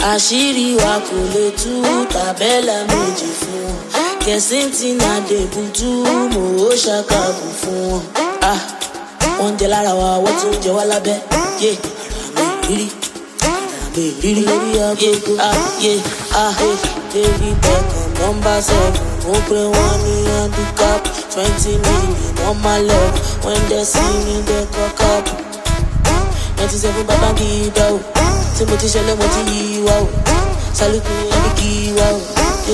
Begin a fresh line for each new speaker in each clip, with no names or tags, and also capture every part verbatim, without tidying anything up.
àṣírí wa kò lè tú tàbẹ́là méjì fún wọn. Kẹ̀sìntì náà débùtú mò ó ṣàkàbù fún wọn. Ah, wọ́n jẹ lára wa wọ́n tún jẹ wá lábẹ́. Yé àmì ìrírí àmì ìrírí lórí agogo. Ah, yé ah, David Beckham nọ́mbà seven mo pé wọ́n ní handicap twenty million on my love when they see me they cock up. ninety-seven bàbá kì í dá o. Tí mo ti ṣẹlẹ̀ mo ti yí wa o. Sálùkù ẹbí kì í wa o.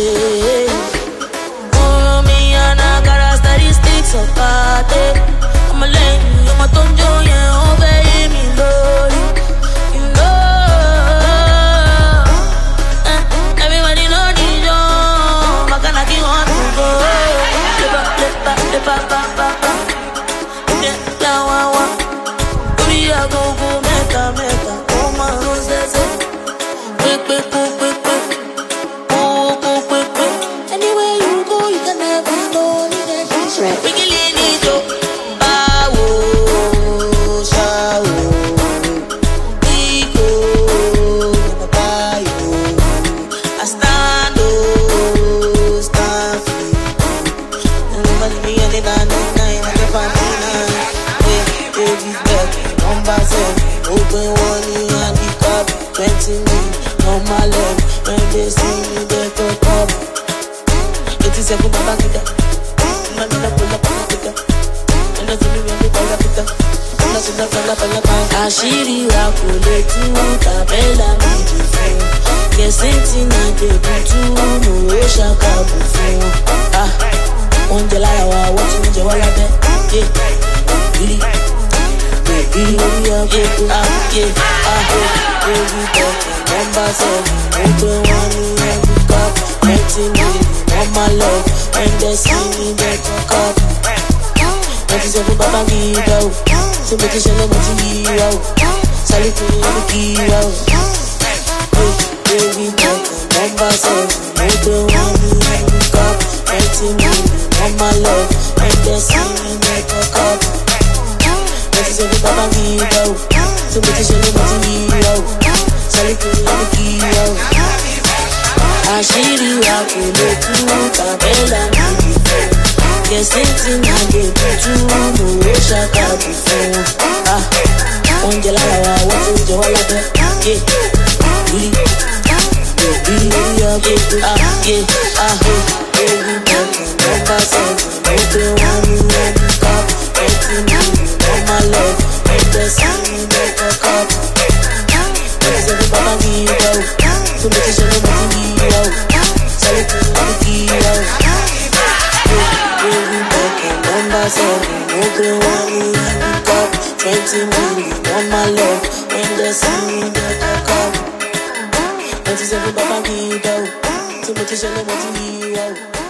Ọ̀rọ̀ mi àná characteristics of party. Ọmọ lẹ́yìn ọmọ tó ń jó yẹn ó fẹ́ yé mi lórí. You know, eh, everybody know the job. Bàkánà kí wọ́n tún go. Lepa lepa lepa pa pa pa. Ṣé láwa wá? Orí agogo mẹ́ta mẹ́ta. Anywhere you go, you can never know. Right. We can lean it up. Bawo, shawo, Iko, Babayo. I stand, oh, stand free. Nobody me and it nine nine nine, I can find me nine. Yeah, David Beckham, number seven, open one in handicap, twenty million on my leg. When they see me, they talk up. eighty-seven, Baba Kita. Àṣírí wa kò lè tú tàbẹ́là méjì fún wọn. Kẹ̀sìntì náà débùtú mò ó ṣàkàbù fún wọn. Ah, wọ́n jẹ lára wa wọ́n tún jẹ wá lábẹ́. Yé ìrírí ìrírí lórí agogo. Ah, yé ah, David Beckham nọ́mbà seven mo pé wọ́n ní handicap twenty million on my love when they see me they talk up. ninety-seven bàbá kì í dá o. Tí mo ti ṣẹlẹ̀ mo ti yí wa o. Sálùkù ẹbí kì í wa o. David Beckham nọ́mbà seven mo pé wọ́n ní handicap twenty million on my love when they see me they talk up. ninety-seven bàbá kì í dá o. Tí mo ti ṣẹlẹ̀ mo ti yí wa o. Sálùkù ẹbí kì í wa o. Àṣírí wa kò lè tú tàbẹ́là méjì fún wọn. Kẹ̀sìntì náà débùtú mò ó ṣàkàbù fún wọn. Ah, wọ́n jẹ lára wa wọ́n tún jẹ wá lábẹ́. Yé ìrírí ìrírí lórí agogo. Ah, yé ah, David Beckham nọ́mbà seven mo pé wọ́n ní handicap twenty million on my love when they see me they talk up. ninety-seven bàbá kì í dá o. Tí mo ti ṣẹlẹ̀ mo ti yí wa o. Sálùkù ẹbí kì í wa o. David Beckham number seven, no green one handicap, twenty million on my love when they see me they talk up. ninety-seven Baba Gida, Timothy Shalom,